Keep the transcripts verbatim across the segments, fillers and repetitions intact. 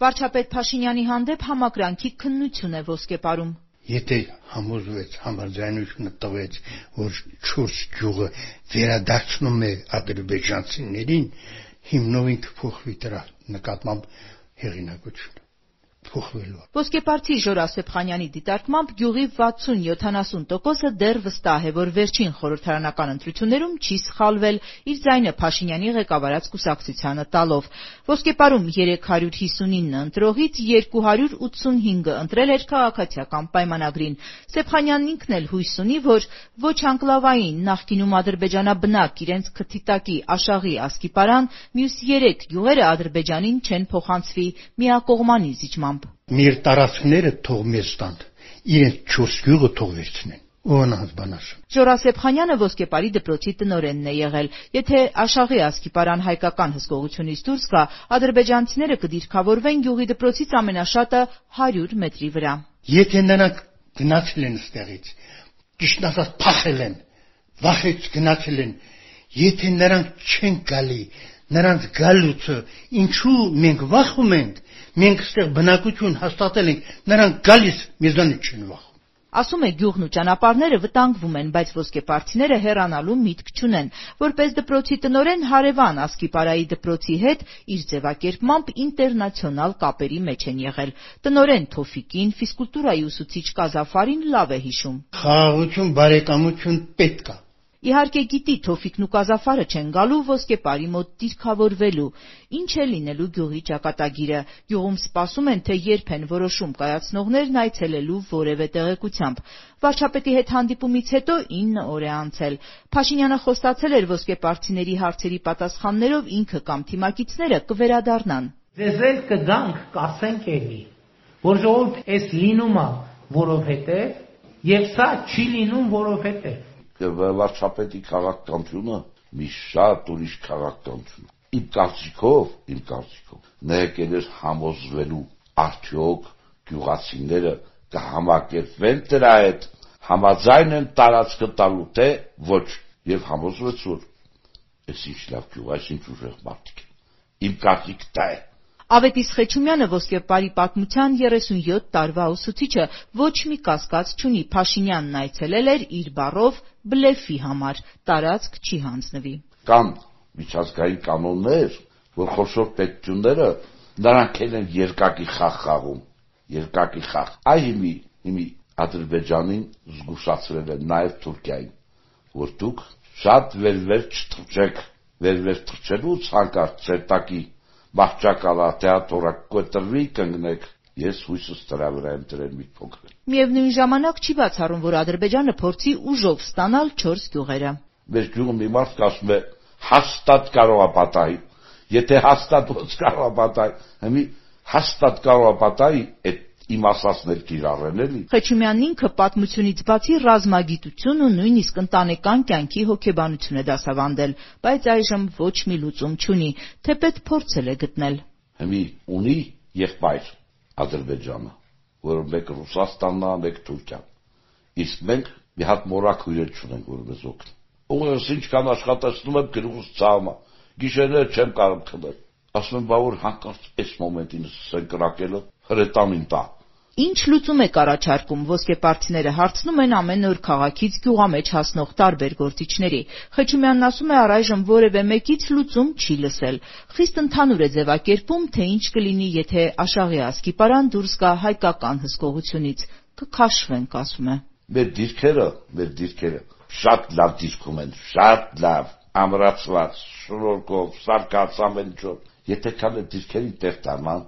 Վարչապետ Փաշինյանի հանդեպ համակրանքի քննություն է ոսկեպարում։ Եթե համոզվեց, համաձայնությունը տվեց, որ չորս գյուղը վերադարձնում է ադրբեջանցիներին, հիմնով ինքը փոխվի դրա նկատմամբ հեղինակությունը փոխվելու։ Ոսկեպարցի Ժորա Սեփխանյանի դիտարկմամբ գյուղի վաթսուն-յոթանասուն տոկոսը դեռ վստահ է, որ վերջին խորհրդարանական ընտրություններում չի սխալվել իր ձայնը Փաշինյանի ղեկավարած կուսակցությանը տալով։ Ոսկեպարում երեք հարյուր հիսունինը ընտրողից երկու հարյուր ութսունհինգը ընտրել էր քաղաքացիական պայմանագրին։ Սեփխանյանն ինքն էլ հույս ունի, որ ոչ անկլավային նախկինում ադրբեջանաբնակ իրենց քթի Աշաղի Ասկիպարան, մյուս երեք գյուղերը Ադրբեջանին չեն փոխանցվի միակողմանի զիջմամբ։ Մեր տարածքները թող մեզ տան, իրենց չորս գյուղը թող վերցնեն։ Ոնց բան ասում։ Ժորա Սեփխանյանը Ոսկեպարի դպրոցի տնօրենն է եղել։ Եթե Աշաղի Ասկիպարան հայկական հսկողությունից դուրս գա, ադրբեջանցիները կդիրքավորվեն գյուղի դպրոցից ամենաշատը հարյուր մետրի վրա։ Եթե նրանք գնացել են ստեղից, ճիշտ ասած փախել են, վախից գնացել են, եթե նրանք չեն գալի, նրանց գալուցը ինչու մենք վախում ենք, մենք ստեղ բնակություն հաստատել ենք, նրանք գալիս մեզանից չեն վախում։ Ասում է գյուղն ու ճանապարհները վտանգվում են, բայց ոսկեպարցիները հեռանալու միտք չունեն։ Որպես դպրոցի տնօրեն հարևան Ասկիպարայի դպրոցի հետ իր ձևակերպմամբ ինտերնացիոնալ կապերի մեջ են եղել։ Տնօրեն Թոֆիկին, ֆիզկուլտուրայի ուսուցիչ Կազաֆարին լավ է հիշում։ Խաղաղություն, բարեկամություն պետք է։ Իհարկե գիտի Թոֆիկն ու Կազաֆարը չեն գալու Ոսկեպարի մոտ դիրքավորվելու։ Ինչ է լինելու գյուղի ճակատագիրը։ Գյուղում սպասում են, թե երբ են որոշում կայացնողներն այցելելու որևէ տեղեկությամբ։ Վարչապետի հետ հանդիպումից հետո ինը օր է անցել։ Փաշինյանը խոստացել էր ոսկեպարցիների հարցերի պատասխաններով ինքը կամ թիմակիցները կվերադառնան։ Ձեզ էլ կգանք, կասենք էլի, որ ժողովուրդ էս լինում է, որովհետև, եւ սա չի լինում, որովհետև վարչապետի քաղաքականությունը մի շատ ուրիշ քաղաքականություն։ Իմ կարծիքով, իմ կարծիքով, նա եկել էր համոզվելու արդյոք գյուղացիները կհամակերպվեն դրա հետ, համաձայն են տարածքը տալու թե ոչ, եւ համոզվեց, որ այս ինչ լավ գյուղ, այս ինչ ուժեղ մարդիկ են։ Իմ կարծիքը դա է։ Ավետիս Խեչումյանը Ոսկեպարի պատմության երեսունյոթ տարվա ուսուցիչը ոչ մի կասկած չունի, Փաշինյանն այցելել էր իր բառով բլեֆի համար, տարածք չի հանձնվի։ Կան միջազգային կանոններ, որ խոշոր պետությունները նրանք են երկակի խաղ խաղում, երկակի խաղ։ Այ հիմի, հիմի Ադրբեջանին զգուշացրել են նաև Թուրքիային, որ դուք շատ վեր-վեր չթռչեք, վեր-վեր թռչելուց հանկարծ ցերտակի Բախճակալա թեատրը կոտրվի կանգնեք, ես հույսս դրա վրա եմ դրել մի փոքր։ Միևնույն ժամանակ չի բացառում, որ Ադրբեջանը փորձի ուժով ստանալ չորս գյուղերը։ Մեր գյուղը մի մարդ ասում է հաստատ կարող է պատահի, եթե հաստատ ոնց կարող է պատահի, հիմի հաստատ կարող է պատահի, այդ իմ ասածներ կիրառեն էլի։ Խեչումյանն ինքը պատմությունից բացի ռազմագիտություն ու նույնիսկ ընտանեկան կյանքի հոգեբանություն է դասավանդել, բայց այժմ ոչ մի լուծում չունի, թեպետ փորձել է գտնել։ Հիմի ունի եղբայր Ադրբեջանը, որը մեկ Ռուսաստանն է, մեկ Թուրքիան։ Իսկ մենք մի հատ մորակ հյուրեր չունենք, որ մեզ օգնի։ Ուղղակի ինչքան աշխատացնում եմ գլուխս ցավը, գիշերները չեմ կարող քնել։ Ասում եմ, բա որ հանկարծ այս մոմենտին սկսեն կրակելը հրետանին տա։ Ինչ լուծում եք առաջարկում, ոսկեպարցիները հարցնում են ամեն օր քաղաքից գյուղամեջ հասնող տարբեր գործիչների։ Խեչումյանն ասում է առայժմ որևէ մեկից լուծում չի լսել։ Խիստ ընդհանուր է ձևակերպում, թե ինչ կլինի, եթե Աշաղի Ասկիպարան դուրս գա հայկական հսկողությունից։ Կքաշվենք, ասում է։ Մեր դիրքերը, մեր դիրքերը շատ լավ դիրքում են, շատ լավ, ամրացված, շնորհքով, սարկած ամեն ինչով։ Եթե կան այդ դիրքերի տեղ դառնան,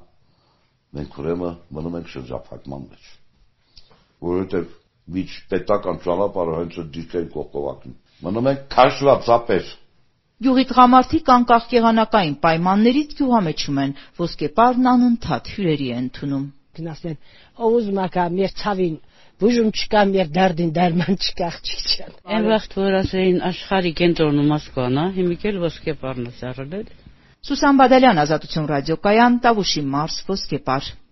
մենք ուրեմն մնում ենք շրջափակման մեջ, որովհետև միջ պետական ճանապարհը հենց այդ դիրքերի կողքովակն մնում ենք քաշված ծապեր։ Գյուղի տղամարդիկ անկախ եղանակային պայմաններից գյուղամեջում են, ոսկեպարն անընդհատ հյուրերի է ընդունում։ Գնացեն, ով ուզում է կա մեր ցավին բուժում չկա, մեր դարդին դարման չկա, աղջիկ։ Այն վաղտ որ ասեին աշխարհի կենտրոնը Մոսկվան է, հիմա էլ Ոսկեպարն է սարել։ Սուսան Բադալյան, Ազատություն ռադիոկայան, Տավուշի մարզ, Ոսկեպար։